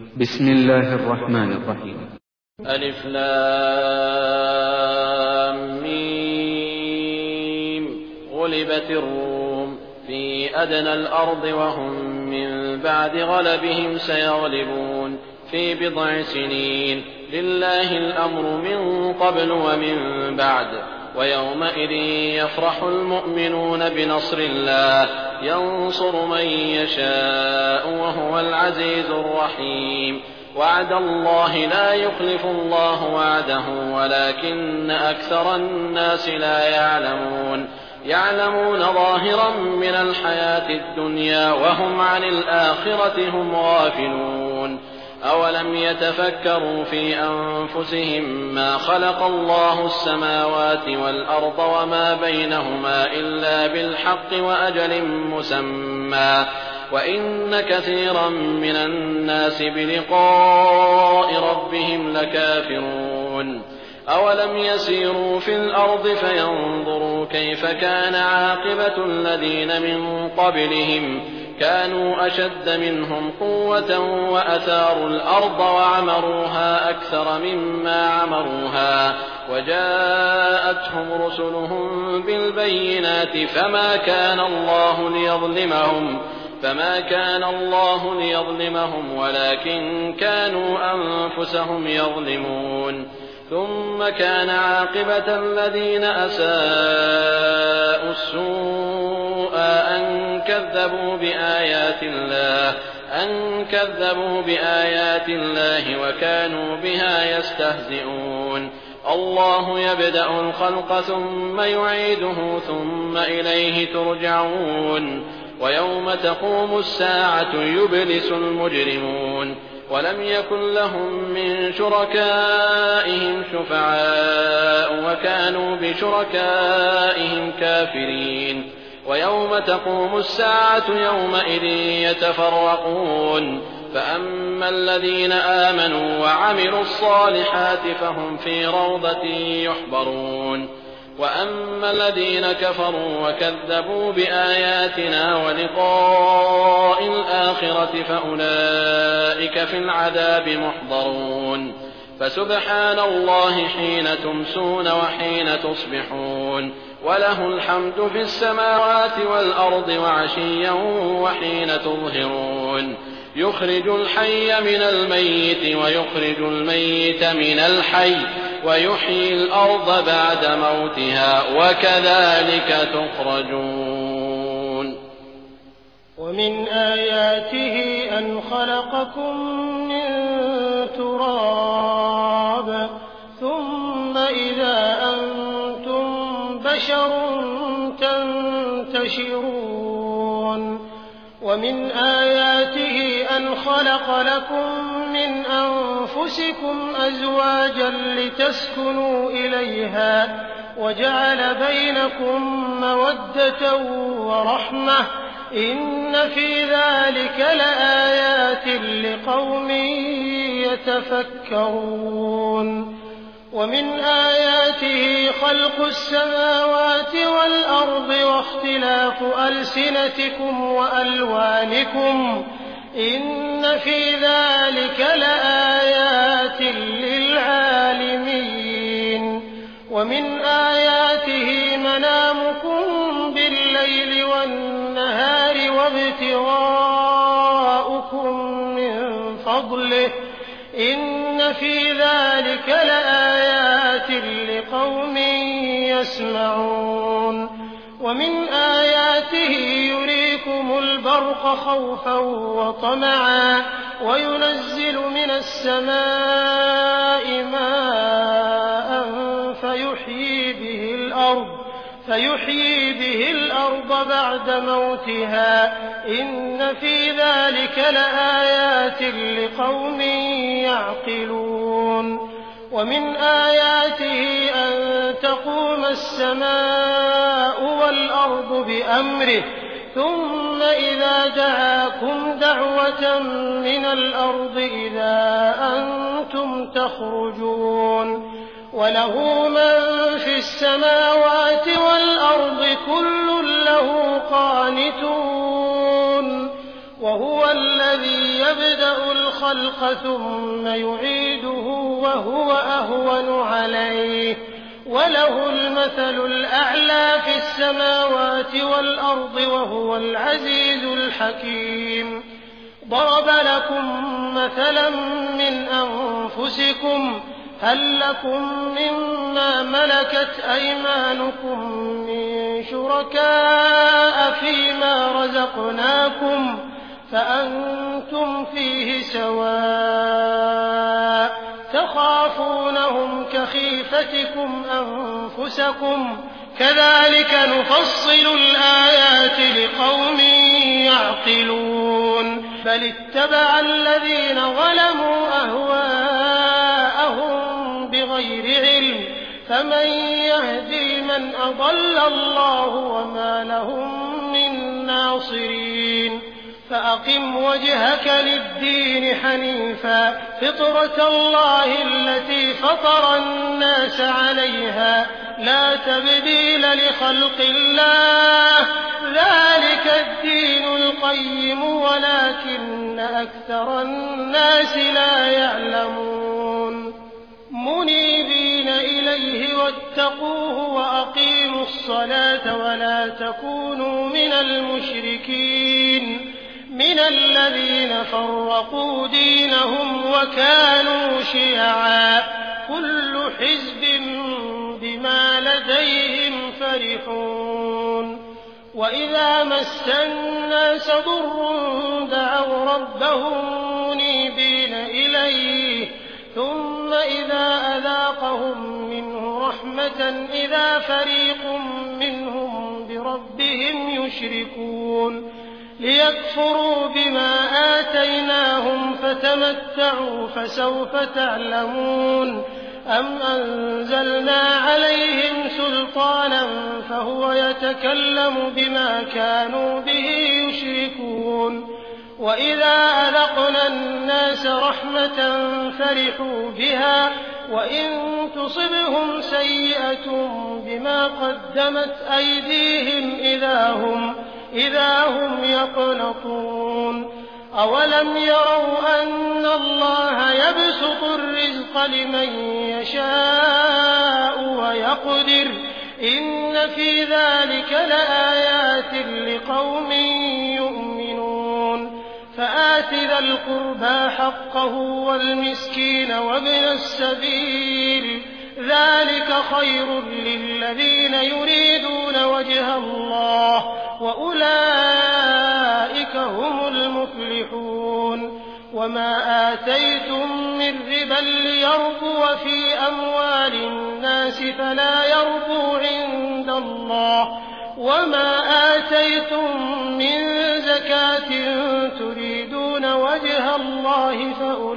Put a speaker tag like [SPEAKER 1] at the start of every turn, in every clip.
[SPEAKER 1] بسم الله الرحمن الرحيم.
[SPEAKER 2] ألف لام ميم. غلبت الروم في أدنى الأرض وهم من بعد غلبهم سيغلبون في بضع سنين. لله الأمر من قبل ومن بعد. ويومئذ يفرح المؤمنون بنصر الله ينصر من يشاء وهو العزيز الرحيم. وعد الله لا يخلف الله وعده ولكن أكثر الناس لا يعلمون ظاهرا من الحياة الدنيا وهم عن الآخرة هم غافلون. أولم يتفكروا في أنفسهم ما خلق الله السماوات والأرض وما بينهما إلا بالحق وأجل مسمى وإن كثيرا من الناس بلقاء ربهم لكافرون. أولم يسيروا في الأرض فينظروا كيف كان عاقبة الذين من قبلهم كانوا أشد منهم قوة وأثاروا الأرض وعمروها أكثر مما عمروها وجاءتهم رسلهم بالبينات فما كان الله ليظلمهم ولكن كانوا أنفسهم يظلمون. ثم كان عاقبة الذين أساءوا السوء أن كذبوا بآيات الله وكانوا بها يستهزئون. الله يبدأ الخلق ثم يعيده ثم إليه ترجعون. ويوم تقوم الساعة يبلس المجرمون ولم يكن لهم من شركائهم شفعاء وكانوا بشركائهم كافرين. ويوم تقوم الساعة يومئذ يتفرقون فأما الذين آمنوا وعملوا الصالحات فهم في روضة يحبرون وأما الذين كفروا وكذبوا بآياتنا ولقاء الآخرة فأولئك في العذاب محضرون. فسبحان الله حين تمسون وحين تصبحون وله الحمد في السماوات والأرض وعشيا وحين تظهرون. يخرج الحي من الميت ويخرج الميت من الحي ويحيي الأرض بعد موتها وكذلك تخرجون.
[SPEAKER 3] ومن آياته أن خلقكم من تراب ثم إذا أنتم بشر تنتشرون. ومن آياته أن خلق لكم من أنفسكم أزواجا لتسكنوا إليها وجعل بينكم مودة ورحمة إن في ذلك لآيات لقوم يتفكرون. ومن آياته خلق السماوات والأرض واختلاف ألسنتكم وألوانكم إن في ذلك لآيات للعالمين. ومن آياته منامكم بالليل والنهار وابتغاؤكم من فضله إن في ذلك لآيات لقوم يسمعون. ومن آياته يريكم البرق خوفا وطمعا وينزل من السماء ماء فيحيي به الأرض بعد موتها إن في ذلك لآيات لقوم يعقلون. ومن آياته أن تقوم السماء والأرض بأمره ثم إذا دعاكم دعوة من الأرض إذا أنتم تخرجون. وله من في السماوات والأرض كل له قانتون. وهو الذي يبدأ الخلق ثم يعيده وهو أهون عليه وله المثل الأعلى في السماوات والأرض وهو العزيز الحكيم ضرب لكم مثلا من أنفسكم هل لكم مما ملكت أيمانكم من شركاء فيما رزقناكم فأنتم فيه سواء تخافونهم كخيفتكم أنفسكم كذلك نفصل الآيات لقوم يعقلون بل اتبع الذين ظلموا أهواءهم بغير علم فمن يهدي من أضل الله وما لهم من ناصرين فأقم وجهك للدين حنيفا فطرة الله التي فطر الناس عليها لا تبديل لخلق الله ذلك الدين القيم ولكن أكثر الناس لا يعلمون منيبين إليه واتقوه وأقيموا الصلاة ولا تكونوا من المشركين من الذين فرقوا دينهم وكانوا شيعا كل حزب بما لديهم فرحون وإذا مس الناس ضر دعوا ربهم منيبين إليه ثم إذا أذاقهم منه رحمة إذا فريق منهم بربهم يشركون ليكفروا بما آتيناهم فتمتعوا فسوف تعلمون أم أنزلنا عليهم سلطانا فهو يتكلم بما كانوا به يشركون وإذا أذقنا الناس رحمة فرحوا بها وإن تصبهم سيئة بما قدمت أيديهم إذا هم يقنطون أولم يروا أن الله يبسط الرزق لمن يشاء ويقدر إن في ذلك لآيات لقوم يؤمنون فآت ذا القربى حقه والمسكين وابن السبيل ذلك خير للذين يريدون وجه الله وأولئك هم المفلحون وما آتيتم من ربا ليربو في أموال الناس فلا يربو عند الله وما آتيتم من زكاة تريدون وجه الله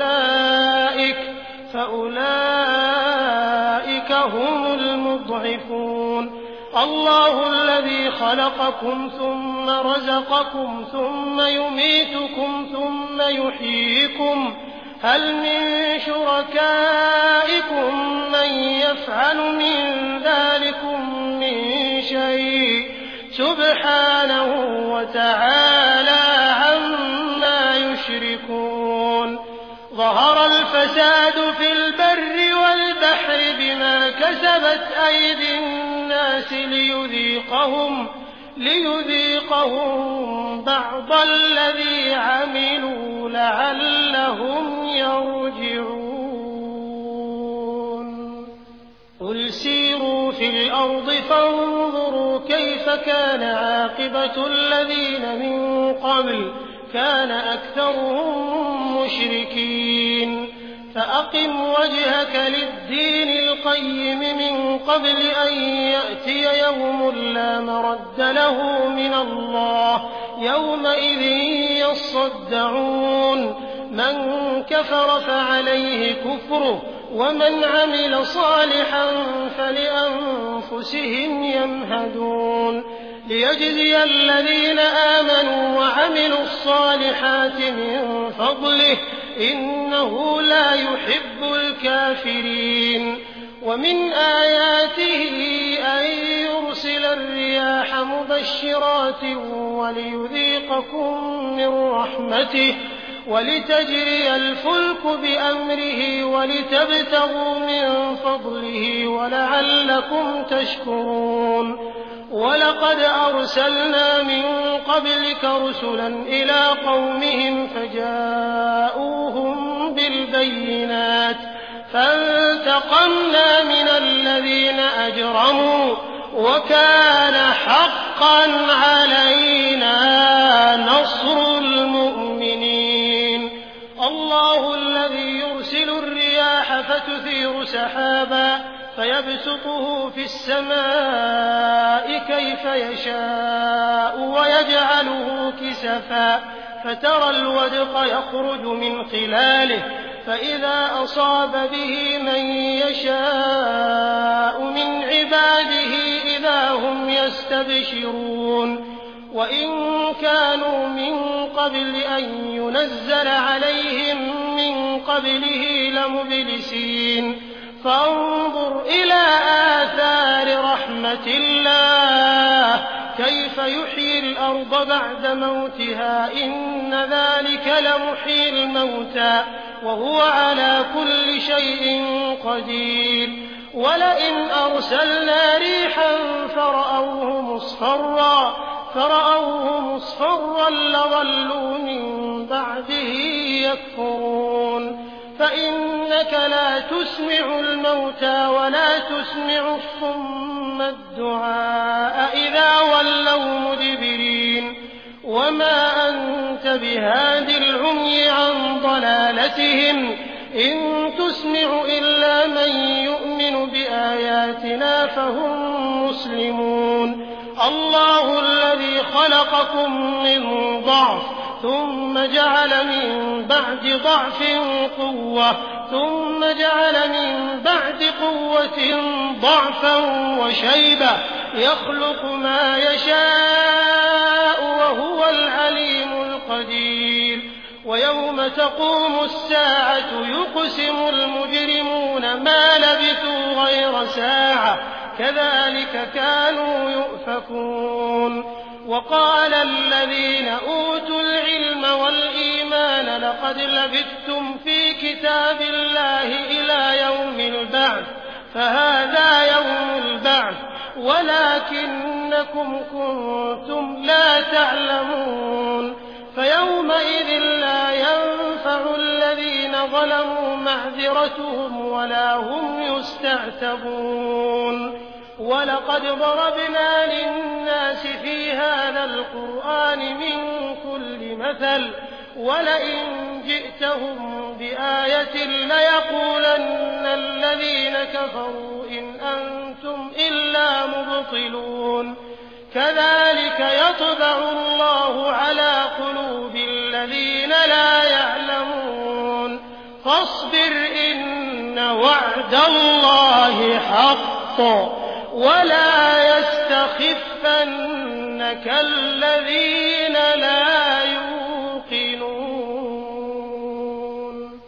[SPEAKER 3] فأولئك هم المضعفون الله الذي خلقكم ثم رزقكم ثم يميتكم ثم يحييكم هل من شركائكم من يفعل من ذلكم من شيء سبحانه وتعالى عما يشركون ظهر الفساد في البر والبحر بما كسبت أيدي الناس ليذيقهم بعض الذي عملوا لعلهم يرجعون قل سيروا في الأرض فانظروا كيف كان عاقبة الذين من قبل كان أكثرهم مشركين فأقم وجهك للدين القيم من قبل أن يأتي يوم لا مرد له من الله يومئذ يصدعون من كفر فعليه كفره ومن عمل صالحا فلأنفسهم يمهدون ليجزي الذين آمنوا وعملوا الصالحات من فضله إنه لا يحب الكافرين ومن آياته أن يرسل الرياح مبشرات مبشرات وليذيقكم من رحمته ولتجري الفلك بأمره ولتبتغوا من فضله ولعلكم تشكرون ولقد أرسلنا من قبلك رسلا إلى قومهم فجاءوهم بالبينات فانتقمنا من الذين أجرموا وكان حقا علينا نصر المؤمنين الله الذي يرسل الرياح فتثير سحابا فيبسطه في السماء كيف يشاء ويجعله كسفا فترى الودق يخرج من خلاله فإذا أصاب به من يشاء من عباده إذا هم يستبشرون وإن كانوا من قبل أن ينزل عليهم من قبله لمبلسين فانظر إلى آثار رحمة الله كيف يحيي الأرض بعد موتها إن ذلك لمحيي الموتى وهو على كل شيء قدير ولئن أرسلنا ريحا فرأوه مصفرا لظلوا من بعده يكفرون فإنك لا تسمع الموتى ولا تسمع الصم الدعاء إذا ولوا مدبرين وما أنت بهاد العمي عن ضلالتهم إن تسمع إلا من يؤمن بآياتنا فهم مسلمون الله الذي خلقكم من ضعف ثم جعل من بعد ضعف قوة ثم جعل من بعد قوة ضعفا وشيبة يخلق ما يشاء وهو العليم القدير ويوم تقوم الساعة يقسم المجرمون ما لبثوا غير ساعة كذلك كانوا يؤفكون وقال الذين أوتوا العلم والإيمان لقد لبثتم في كتاب الله إلى يوم البعث فهذا يوم البعث ولكنكم كنتم لا تعلمون فيومئذ لا ينفع الذين ظلموا معذرتهم ولا هم يستعتبون ولقد ضربنا للناس في هذا القرآن من كل مثل ولئن جئتهم بآية ليقولن الذين كفروا إن أنتم إلا مبطلون كذلك يطبع الله على قلوب الذين لا يعلمون فاصبر إن وعد الله حق ولا يستخفنك الذين